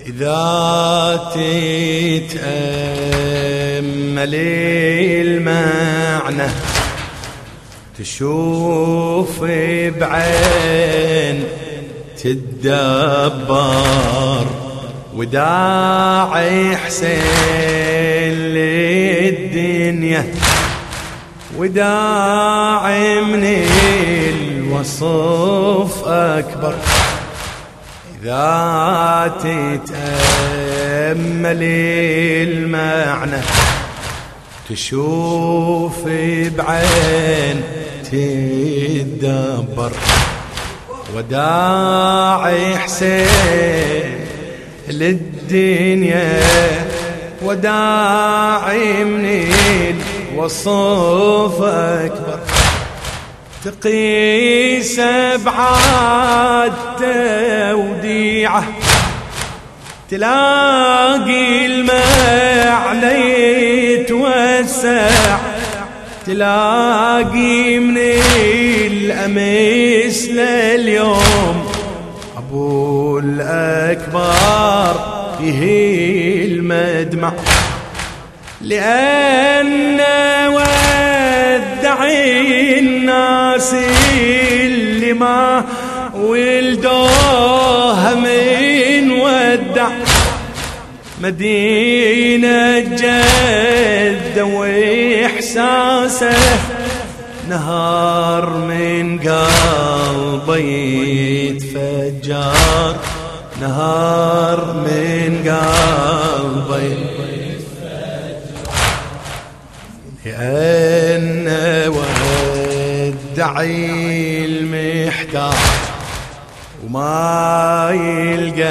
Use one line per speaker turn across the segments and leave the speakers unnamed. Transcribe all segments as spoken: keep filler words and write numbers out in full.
إذا تتأمل المعنى تشوف بعين تدبر وداعي حسين للدنيا وداعي من الوصف أكبر. إذا تتأمل المعنى تشوف بعين تدبر وداعي حسين للدنيا وداعي من الوصف أكبر. تقيس بعد توديعه تلاقي المعنى يتوسع تلاقي من الأمس لليوم أبو الأكبر فيه المدمع لأن ودعي الناس اللي ما ولدوها من ودع مدينة جدة وإحساسه نهار من قلبي يتفجر نهار من قلبي لأن ودعي المحتاج وما يلقى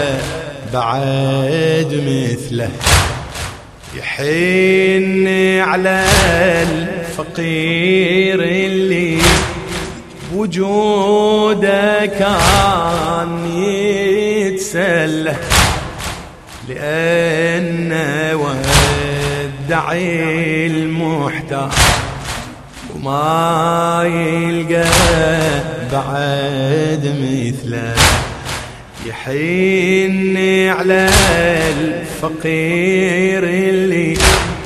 بعد مثله يحن على الفقير اللي وجوده كان يتسله لأن ودعي المحتاج وما يلقى بعد مثله يحن على الفقير اللي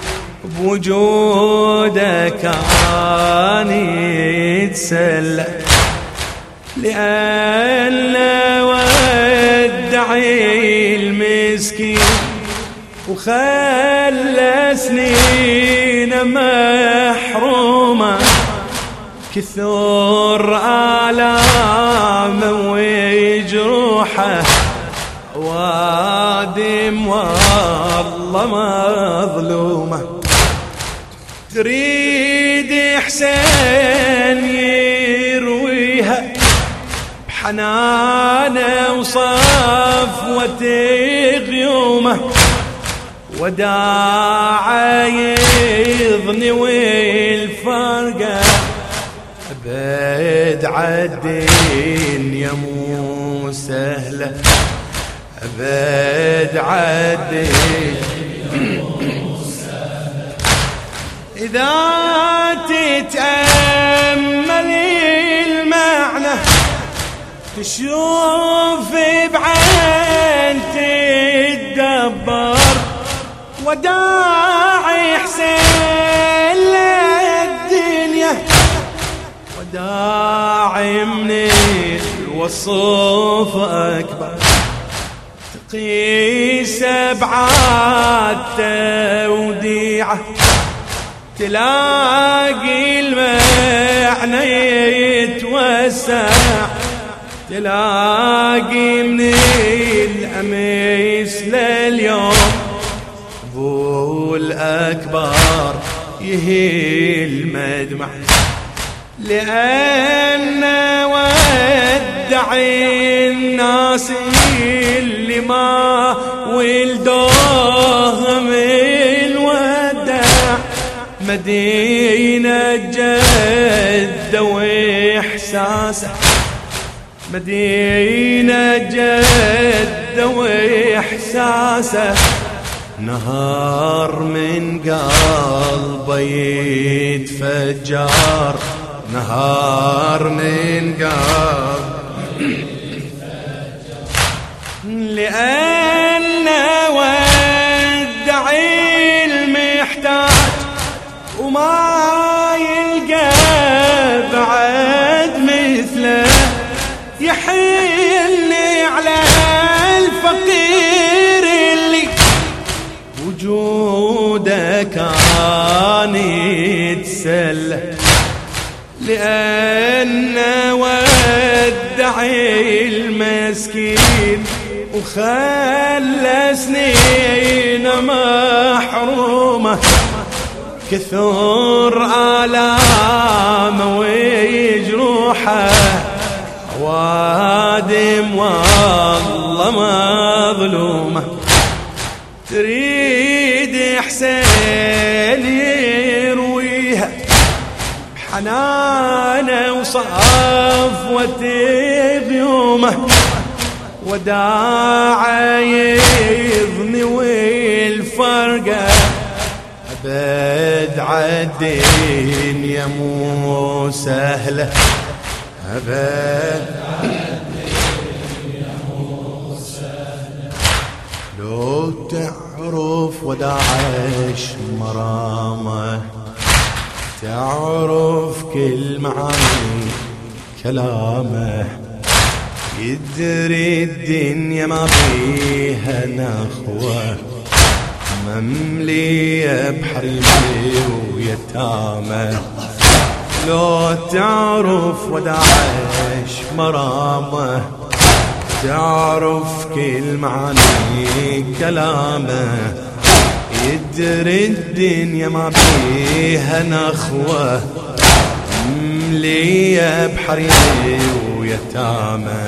بوجوده كان يتسلى لأن ودعي المسكين وخلى سنين محرومة كثر آلامه وجروحه وادم والله مظلومة تريد حسين يرويها بحنانه وصفوة غيومه وداعي يضني والفرقة أبد عالدنيا مو سهلة أبد عالدنيا إذا تتأمل المعنى تشوف بعين تدبر وداعي حسين للدنيا وداعي من الوصف أكبر تقيس بعد توديعه تلاقي المعنى يتوسع تلاقي من الأمس لليوم أبو الأكبر يهيل مدمع لأن ودعي الناس اللي ما ولدوه من ودع مدينة جدة وإحساسه مدينة جدة وإحساسه نهار من قلبي يتفجر نهار من قلبي لأن لأن ودعي المسكين وخلى سنين محرومة، كثر آلامه وجروحه وادم والله مظلومة. تريد حسين يرويها بحنانه وصفوة بيومه، وداعا يظني والفرقة أبد عالدين يا مو سهلة، أبد لو تعرف وداعش مرامة، تعرف كل معاني كلامه، يدري الدنيا ما فيها نخوة، مملية بحريمي ويتامة. لو تعرف وداعش مرامة، تعرف كل معاني كلامه، يدري الدنيا ما فيها نخوة، مملية بحريمي ويتامة.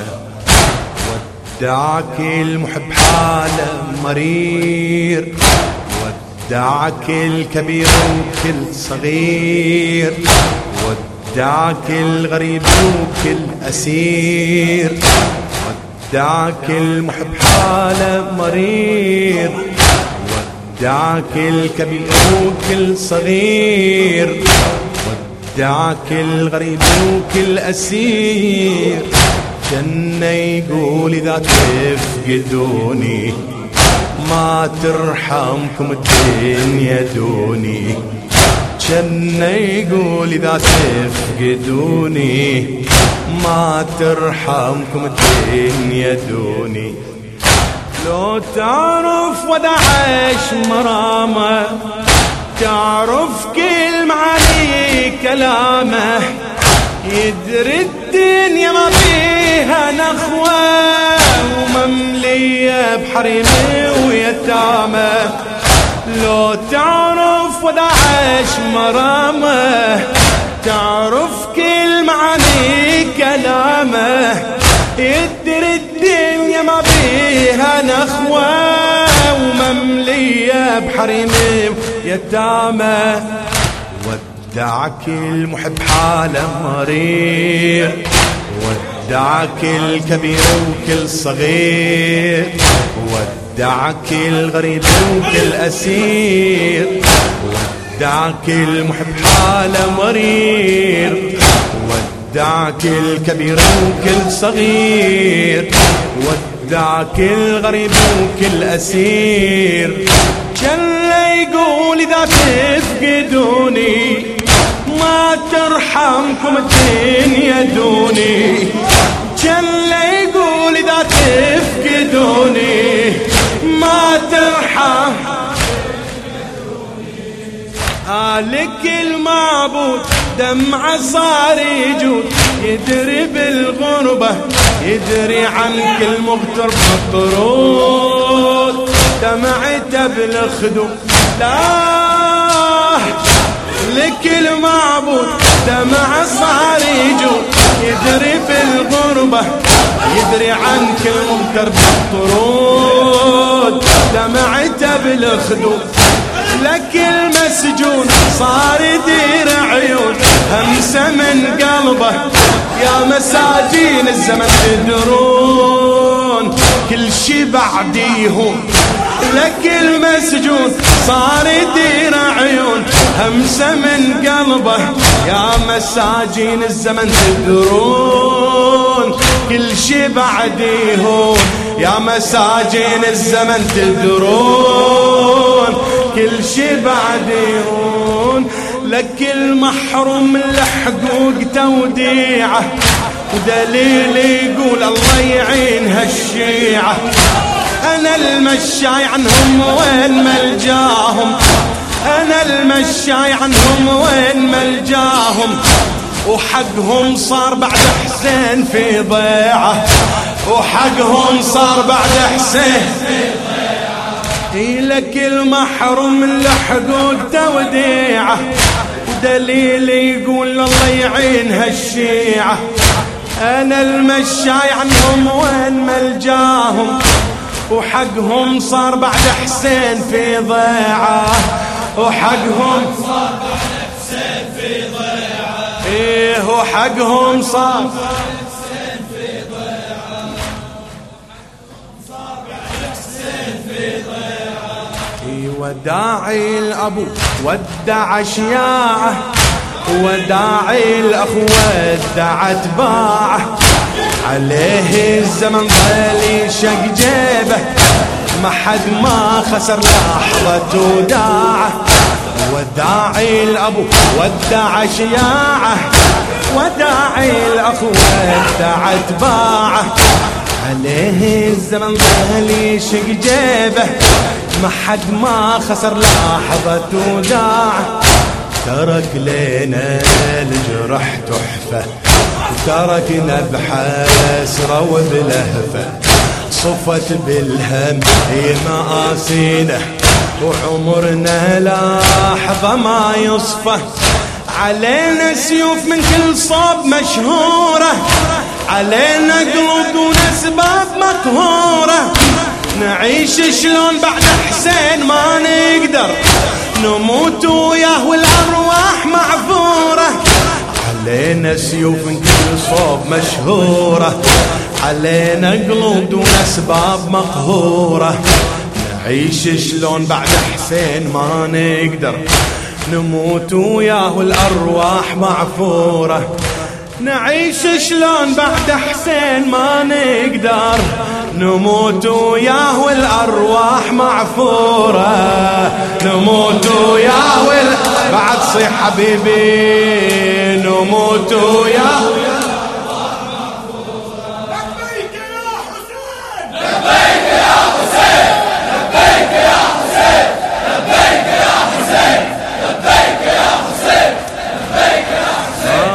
ودعك المحب حاله مرير، ودعك الكبير وكل صغير، ودعك الغريب وكل أسير، ودعك المحب حاله مرير، ودعك الكبير وكل صغير، ودعك الغريب وكل أسير. جنة يقول إذا تفقدوني ما ترحمكم الدنيا دوني، جنة يقول إذا تفقدوني ما ترحمكم الدنيا دوني. لو تعرف وداعش مرامة، تعرف كل معاني كلامه، يدري الدنيا ما فيها نخوة، ومملية بحريمي ويتامة. لو تعرف وداعش مرامه، تعرف كل معاني كلامه، يدري الدنيا ما فيها نخوة، ومملية بحريمي ويتامة. ودعك المحب حاله مرير، ودعك الكبير وكل صغير، ودعك الغريب وكل أسير، ودعك المحب حاله مرير، ودعك الكبير وكل صغير، ودعك الغريب وكل أسير. جل يقول إذا تفقدوني ما ترحمكم الدنيا دوني، جل يقول إذا تفقدوني ما ترحم. آلك المعبود دمعة صار يجود، يدري بالغربة، يدري عنك المغترب مطرود، دمعته بالخدود. لا لك المعبود دمعة صار يجود، يدري بالغربة، يدري عنك المغترب مطرود، دمعته بالخدود. لك المسجون صار يدير عيون، همسة من قلبه يا مساجين الزمن تدرون، كل شي بعديهم. لك المسجون صار يدير عيون، همسة من قلبه يا مساجين الزمن تدرون، كل شي بعديهم. يا مساجين الزمن تدرون، كل شي بعديهم. لك المحروم الحقوق توديعه، ودليل يقول الله يعين هالشيعة. أنا المشاي عنهم وين ملجاهم، أنا المشاي عنهم وين ملجاهم، وحقهم صار بعد حسين في ضيعة، وحقهم صار بعد حسين في ضيعة. لك المحروم الحقوق توديعة، ودليل يقول الله يعين هالشيعة. أنا المشاي عنهم وين ملجاهم، وحقهم صار بعد حسين في ضيعة، وحقهم صار بعد حسين في ضيعة. إيه وحقهم صار بعد حسين في ضيعة، صار بعد حسين في ضيعة. إيه وداعي الأبو ودع شياعه، وداعي الأخوة ودع أتباعه. عليه الزمن ظل يشق جيبه، ما حد ما خسر لحظة وداعه. وداعي الأبو ودع شياعه، وداعي الأخوة ودع أتباعه. عليه الزمن ظل يشق جيبه، ما حد ما خسر لحظة وداعه. ترك لنا الجرح تحفة، وتركنا بحسرة وبلهفة. صفت بالهم هي مآسينا، وعمرنا لحظة ما يصفى. علينا سيوف من كل صوب مشهورة، علينا قلوب دون أسباب مقهورة. نعيش شلون بعد حسين ما نقدر، نموت وياه والأرواح معفورة. علينا سيوف من كل صوب مشهورة، علينا قلوب دون أسباب مقهورة. نعيش شلون بعد حسين ما نقدر، نموت وياه والأرواح معفورة. نعيش شلون بعد حسين ما نقدر، نموت وياه والأرواح معفورة. نموت وياه وال... بعد صيح حبيبي، نموت وياه والأرواح معفورة. لبيك يا حسين، لبيك يا حسين، لبيك يا حسين، لبيك يا حسين، لبيك يا حسين، لبيك يا حسين.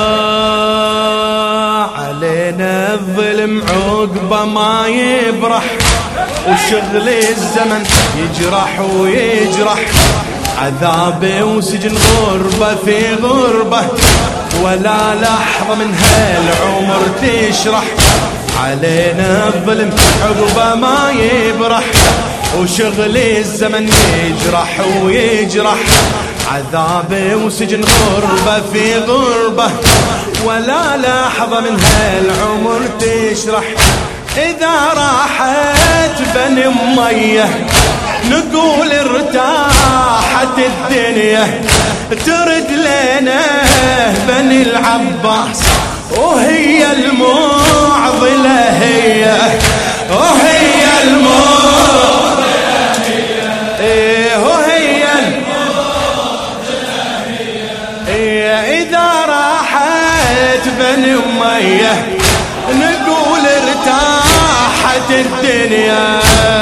آه علينا الظلم عقبه ما يبرح، وشغل الزمن يجرح ويجرح. عذاب وسجن غربة في غربة، ولا لحظة من هالعمر تشرح. علينا الظلم عقبه ما يبرح، وشغل الزمن يجرح ويجرح. عذاب وسجن غربة في غربة، ولا لحظة من هالعمر تشرح. إذا راحت بني أمية نقول ارتاحت الدنيا. ترد لنا بني العباس وهي المعضلة هي، وهي المعضلة هي، وهي المعضلة هي. إذا راحت بني أمية نقول ارتاحت الدنيا.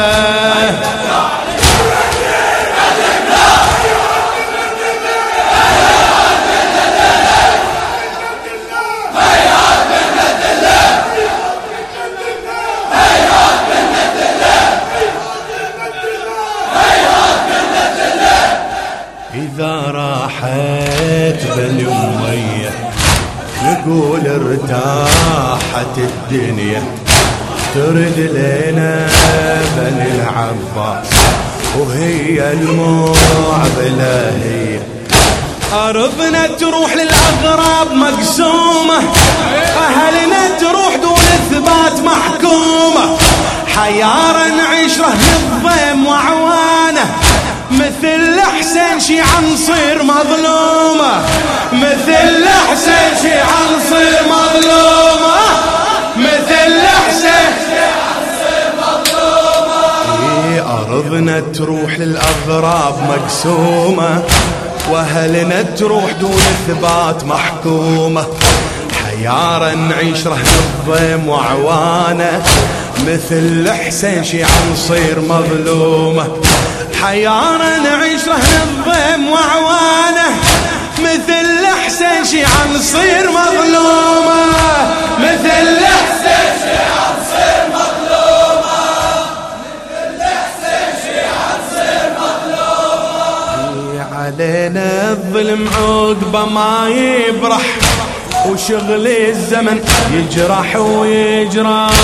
إذا راحت بني أمية نقول ارتاحت الدنيا. ترد لنا بني العباس وهي المعضلة هي. أرضنا تروح للأغراب مقسومة، أهلنا تروح دون إثبات محكومة. حيارى نعيش رهن الضيم وعوانه، مثل حسين شيعة نصير مظلومة، مثل حسين شيعة نصير مظلومة، مثل حسين شيعة نصير مظلومة. إيه أرضنا تروح للأغراب مقسومة، وأهلنا تروح دون إثبات محكومة. حيارى نعيش رهن الضيم وعوانه، مثل حسين شيعة نصير مظلومة. حيارى نعيش رهن الضيم وعوانه، مثل الحسين شيعة نصير مظلومة، مثل الحسين شيعة نصير مظلومة، مثل الحسين شيعة نصير مظلومة. علينا الظلم عقبه ما يبرح، وشغل الزمن يجرح ويجرح،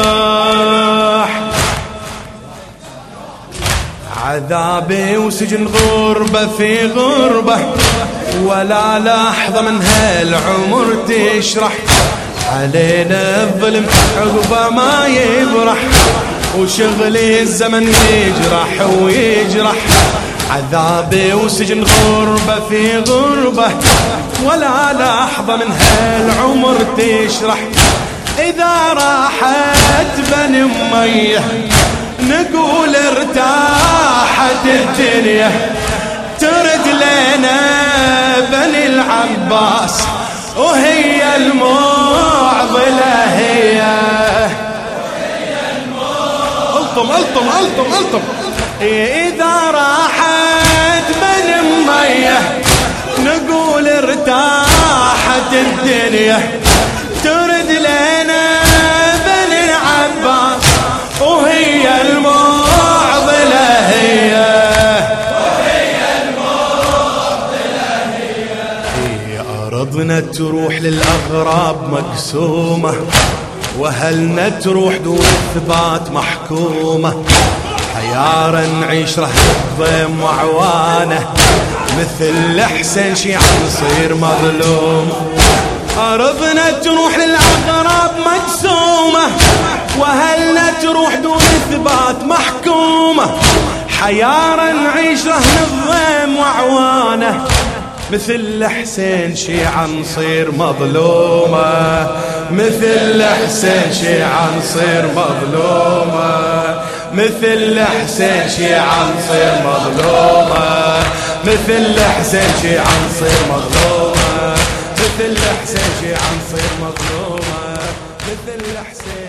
عذابي وسجن غربة في غربة، ولا لحظة من هالعمر تشرح. علينا الظلم عقبه ما يبرح، وشغل الزمن يجرح ويجرح، عذابي وسجن غربة في غربة، ولا لحظة من هالعمر تشرح. إذا راحت بني أمية نقول ارتاحت الدنيا، ترد لنا بني العباس وهي المعضلة هي. الطم الطم الطم الطم. إذا راحت بني أمية نقول ارتاحت الدنيا، ترد لنا بني العباس وهي المعضلة هي، وهي المعضلة هي. أرضنا تروح للأغراب مقسومة، وهلنا تروح دون إثبات محكومة، حيارا نعيش رهن الضيم وعوانه، مثل الحسين شيعة نصير مظلوم. أرضنا تروح للأغراب مقسومة، وهلنا تروح دون إثبات محكومة، حيارا نعيش رهن الضيم وعوانه، مثل الحسين شيعة نصير مظلومة، مثل الحسين شيعة نصير مظلومة، مثل الحسين شيعة نصير مظلومة، مثل الحسين شيعة نصير مظلومة، مثل الحسين شيعة نصير مظلومة، مثل الحسين